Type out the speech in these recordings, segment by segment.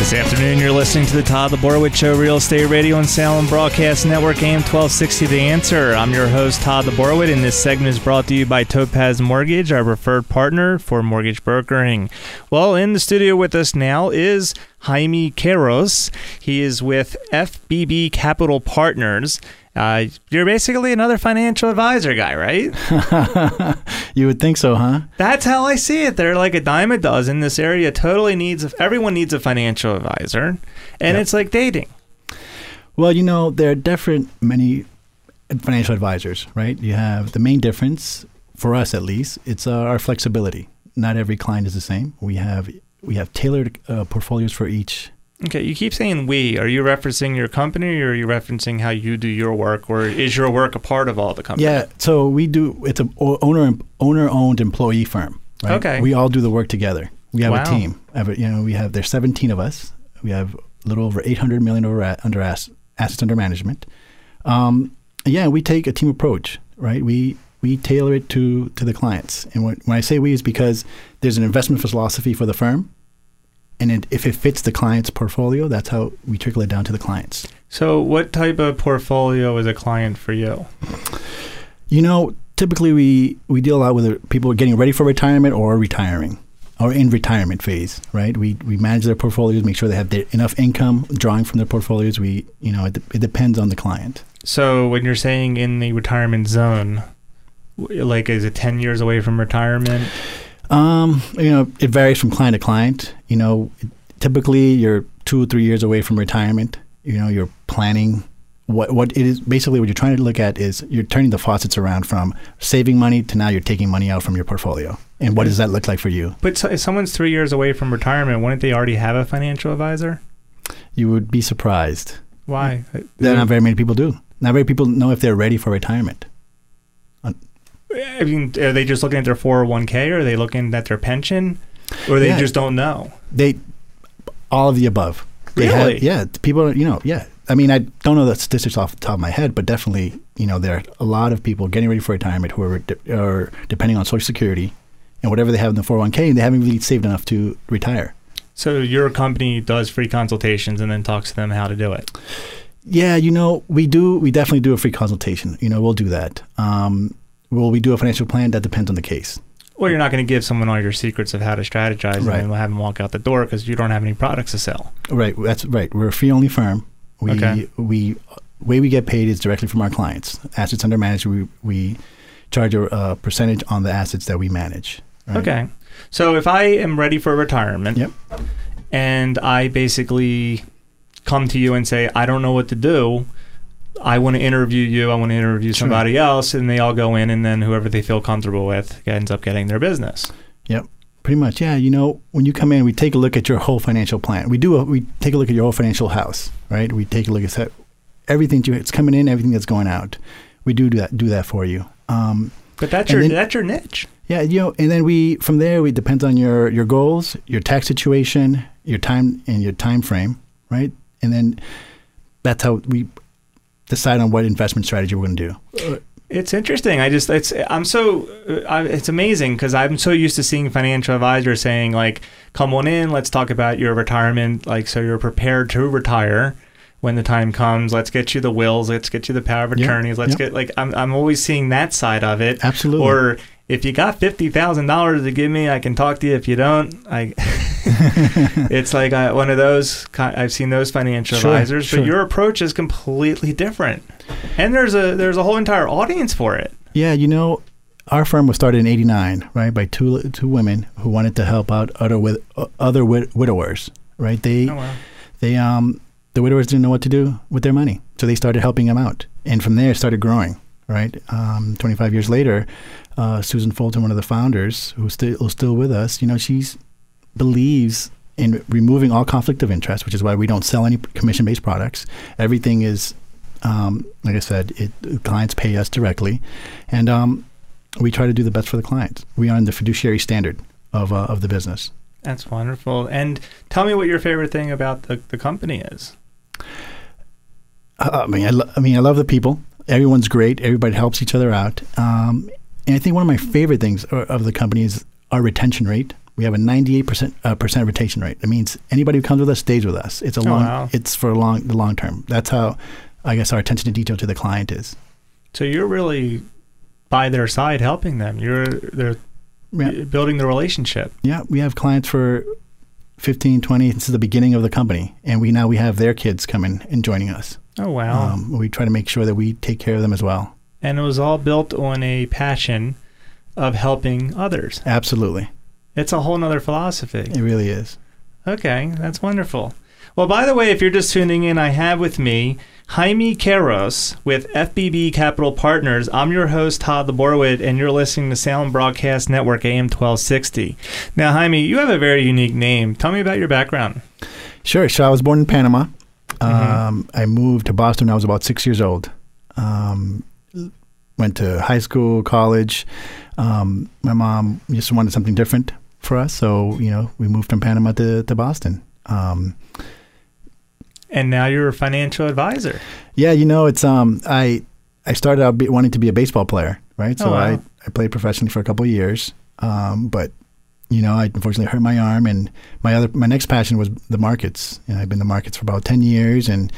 This afternoon, you're listening to the Todd Laborowitz Show, Real Estate Radio and Salem Broadcast Network, AM 1260 The Answer. I'm your host, Todd Laborowitz, and this segment is brought to you by Topaz Mortgage, our preferred partner for mortgage brokering. Well, in the studio with us now is Jaime Queiroz. He is with FBB Capital Partners. You're basically another financial advisor guy, right? You would think so, huh? That's how I see it. They're like a dime a dozen. This area everyone needs a financial advisor, and It's like dating. Well, there are many financial advisors, right? You have the main difference, for us at least, it's our flexibility. Not every client is the same. We have tailored portfolios for each. Okay, you keep saying we. Are you referencing your company, or are you referencing how you do your work, or is your work a part of all the company? Yeah, so we do. It's an owner-owned employee firm. Right? Okay, we all do the work together. We have a team. There's 17 of us. We have a little over $800 million under assets under management. We take a team approach, right? We tailor it to the clients, and when I say we, is because there's an investment philosophy for the firm. And if it fits the client's portfolio, that's how we trickle it down to the clients. So what type of portfolio is a client for you? Typically we deal a lot with people getting ready for retirement or retiring or in retirement phase, right? We manage their portfolios, make sure they have enough income drawing from their portfolios. It depends on the client. So when you're saying in the retirement zone, like is it 10 years away from retirement? It varies from client to client. Typically you're 2 or 3 years away from retirement. You're planning what it is. Basically what you're trying to look at is you're turning the faucets around from saving money to now you're taking money out from your portfolio. And what does that look like for you? But if someone's 3 years away from retirement, wouldn't they already have a financial advisor? You would be surprised. Why? Not very many people do. Not very people know if they're ready for retirement. I mean, are they just looking at their 401k, or are they looking at their pension, or they just don't know? All of the above. Really? People, I mean, I don't know the statistics off the top of my head, but definitely, there are a lot of people getting ready for retirement who are depending on Social Security and whatever they have in the 401k, and they haven't really saved enough to retire. So your company does free consultations and then talks to them how to do it? Yeah, we do. We definitely do a free consultation. We'll do that. Will we do a financial plan? That depends on the case. Well, you're not going to give someone all your secrets of how to strategize and then have them walk out the door because you don't have any products to sell. Right. That's right. We're a fee-only firm. Way we get paid is directly from our clients. Assets under management, we charge a percentage on the assets that we manage. Right? Okay. So if I am ready for retirement and I basically come to you and say, I don't know what to do, I want to interview you, I want to interview somebody else, and they all go in, and then whoever they feel comfortable with ends up getting their business. Yep, pretty much. Yeah, when you come in, we take a look at your whole financial plan. We take a look at your whole financial house, right? We take a look at everything that's coming in, everything that's going out. We do that for you. But that's your niche. Yeah, and then from there, we depends on your goals, your tax situation, your time, and your time frame, right? And then that's how we decide on what investment strategy we're going to do. It's interesting. It's amazing because I'm so used to seeing financial advisors saying like, come on in, let's talk about your retirement. Like, so you're prepared to retire when the time comes. Let's get you the wills. Let's get you the power of attorneys. I'm always seeing that side of it. Absolutely. Or if you got $50,000 to give me, I can talk to you. If you don't, it's like one of those. I've seen those financial advisors, but your approach is completely different, and there's a whole entire audience for it. Yeah, our firm was started in '89, right, by two women who wanted to help out other widowers, right? The widowers didn't know what to do with their money, so they started helping them out, and from there it started growing. Right, 25 years later, Susan Fulton, one of the founders, who's still with us, she believes in removing all conflict of interest, which is why we don't sell any commission-based products. Everything is, like I said, clients pay us directly, and we try to do the best for the clients. We are in the fiduciary standard of the business. That's wonderful. And tell me what your favorite thing about the company is. I love the people. Everyone's great. Everybody helps each other out. And I think one of my favorite things of the company is our retention rate. We have a 98% retention rate. That means anybody who comes with us stays with us. It's it's for the long term. That's how, I guess, our attention to detail to the client is. So you're really by their side helping them. They're building the relationship. Yeah, we have clients for 15, 20. This is the beginning of the company, and we have their kids coming and joining us. Oh, wow. We try to make sure that we take care of them as well. And it was all built on a passion of helping others. Absolutely. It's a whole nother philosophy. It really is. Okay, that's wonderful. Well, by the way, if you're just tuning in, I have with me Jaime Queiroz with FBB Capital Partners. I'm your host, Todd Laborowitz, and you're listening to Salem Broadcast Network AM 1260. Now, Jaime, you have a very unique name. Tell me about your background. Sure. So I was born in Panama. I moved to Boston when I was about 6 years old. Went to high school, college. My mom just wanted something different for us, so we moved from Panama to Boston. And now you're a financial advisor. Yeah, it's I started out wanting to be a baseball player, right? So I played professionally for a couple of years, but I unfortunately hurt my arm, and my next passion was the markets. I've been in the markets for about 10 years, and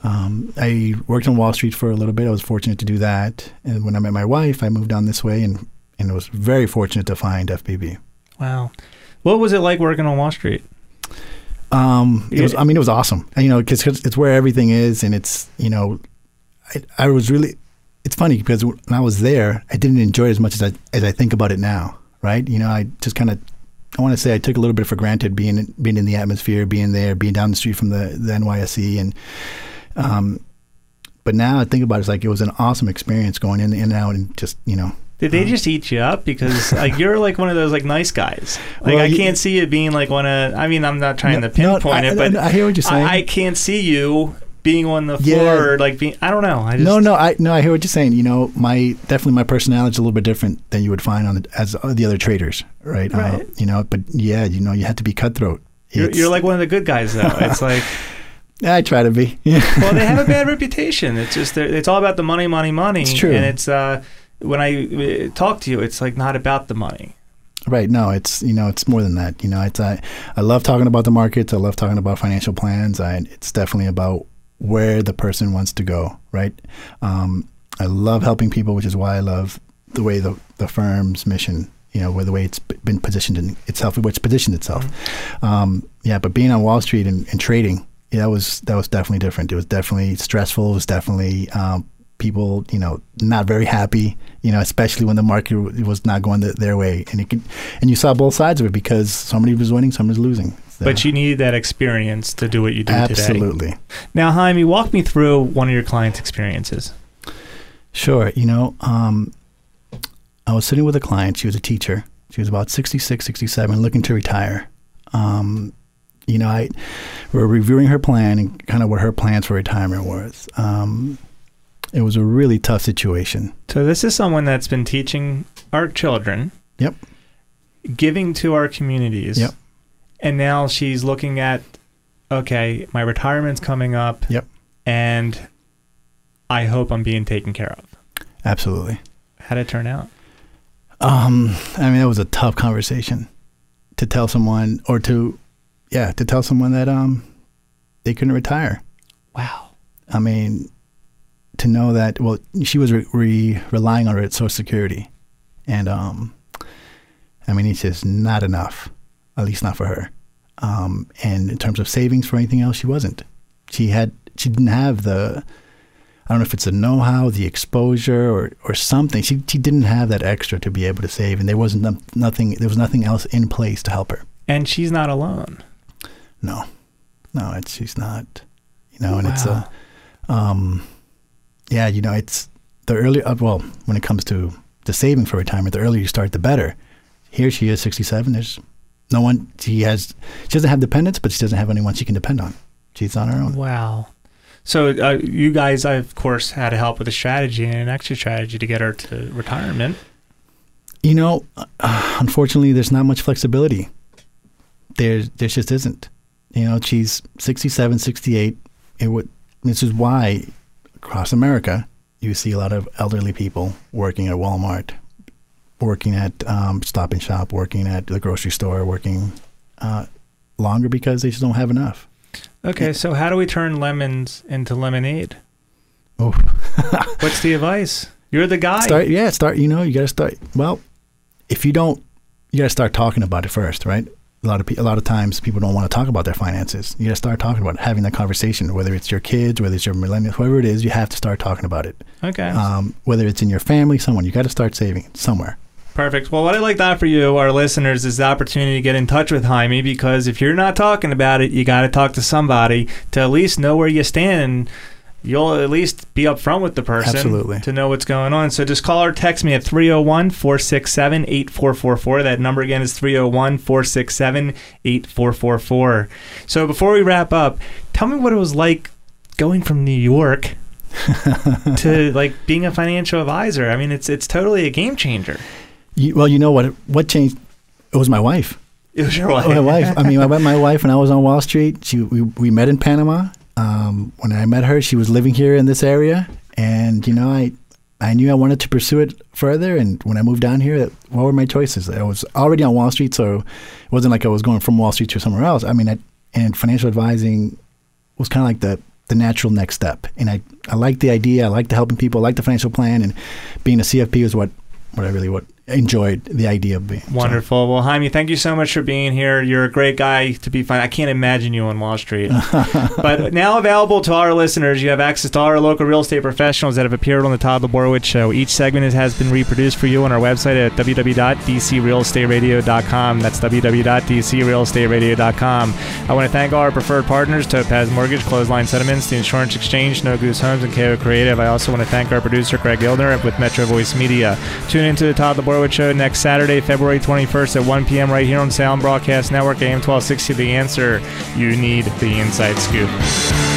I worked on Wall Street for a little bit. I was fortunate to do that, and when I met my wife, I moved down this way, and was very fortunate to find FBB. Wow, what was it like working on Wall Street? It was awesome. Because it's where everything is, and it's I was really. It's funny because when I was there, I didn't enjoy it as much as I think about it now. Right? I just kind of. I want to say I took a little bit for granted being in the atmosphere, being there, being down the street from the NYSE, and but now I think about it, it's like it was an awesome experience going in and out, and just Did they just eat you up? Because you're like one of those nice guys. I can't see it being like one of. I mean, I'm not trying to pinpoint it, but I hear what you're saying. I can't see you being on the floor, being. I don't know. I hear what you're saying. Definitely my personality is a little bit different than you would find as the other traders, right? Right. But yeah, you have to be cutthroat. You're like one of the good guys, though. It's like. I try to be. Well, they have a bad reputation. It's just it's all about the money. It's true, and it's when I talk to you, it's not about the money. Right. No, it's it's more than that. It's I love talking about the markets. I love talking about financial plans. It's definitely about where the person wants to go. Right. I love helping people, which is why I love the way the firm's mission. Where the way it's been positioned in itself, where it's positioned itself. Mm-hmm. But being on Wall Street and trading. Yeah, that was definitely different. It was definitely stressful. It was definitely people, not very happy. Especially when the market was not going their way, and you saw both sides of it because somebody was winning, somebody was losing. So. But you needed that experience to do what you do today. Absolutely. Now, Jaime, walk me through one of your clients' experiences. Sure. I was sitting with a client. She was a teacher. She was about 66, 67, looking to retire. We're reviewing her plan and kind of what her plans for retirement was. It was a really tough situation. So this is someone that's been teaching our children. Yep. Giving to our communities. Yep. And now she's looking at, okay, my retirement's coming up. Yep. And I hope I'm being taken care of. Absolutely. How'd it turn out? It was a tough conversation to tell someone to tell someone that they couldn't retire. Wow. To know that, she was relying on her Social Security. And, it's just not enough, at least not for her. And in terms of savings for anything else, she wasn't. She didn't have I don't know if it's the know-how, the exposure or something. She didn't have that extra to be able to save, and there was nothing else in place to help her. And she's not alone. No, she's not, Wow. And it's it's the earlier, when it comes to the saving for retirement, the earlier you start, the better. Here she is 67. There's no one, she doesn't have dependents, but she doesn't have anyone she can depend on. She's on her own. Wow. So you guys, of course, had to help with a strategy and an exit strategy to get her to retirement. Unfortunately, there's not much flexibility. There just isn't. She's 67, 68. This is why across America you see a lot of elderly people working at Walmart, working at Stop and Shop, working at the grocery store, working longer because they just don't have enough. Okay, so how do we turn lemons into lemonade? Oh, what's the advice? You're the guy. Start. You got to start. Well, if you don't, you got to start talking about it first, right? A lot of times people don't want to talk about their finances. You got to start talking about it, having that conversation. Whether it's your kids, whether it's your millennials, whoever it is, you have to start talking about it. Okay. Whether it's in your family, someone, you got to start saving somewhere. Perfect. Well, what I'd like to offer you, our listeners, is the opportunity to get in touch with Jaime, because if you're not talking about it, you got to talk to somebody to at least know where you stand. You'll at least be upfront with the person. Absolutely. To know what's going on. So just call or text me at 301-467-8444. That number again is 301-467-8444. So before we wrap up, tell me what it was like going from New York to like being a financial advisor. I mean, it's totally a game changer. Well, you know what changed? It was my wife. It was your wife. My wife. I mean, I met my wife when I was on Wall Street. We met in Panama. When I met her, she was living here in this area, and I knew I wanted to pursue it further. And when I moved down here, what were my choices? I was already on Wall Street, so it wasn't like I was going from Wall Street to somewhere else. I mean, and financial advising was kind of like the natural next step. And I liked the idea. I liked the helping people. I liked the financial plan, and being a CFP was what I really enjoyed the idea of being. Wonderful. Well, Jaime, thank you so much for being here. You're a great guy to be fine. I can't imagine you on Wall Street. But now available to our listeners, you have access to all our local real estate professionals that have appeared on the Todd Laborowitz Show. Each segment has been reproduced for you on our website at www.dcrealestateradio.com. That's www.dcrealestateradio.com. I want to thank all our preferred partners, Topaz Mortgage, Clothesline Settlements, The Insurance Exchange, No Goose Homes, and KO Creative. I also want to thank our producer, Greg Gildner, with Metro Voice Media. Tune into the Todd Laborowitz Show next Saturday, February 21st at 1 p.m. right here on Sound Broadcast Network, AM 1260. The Answer. You need the inside scoop.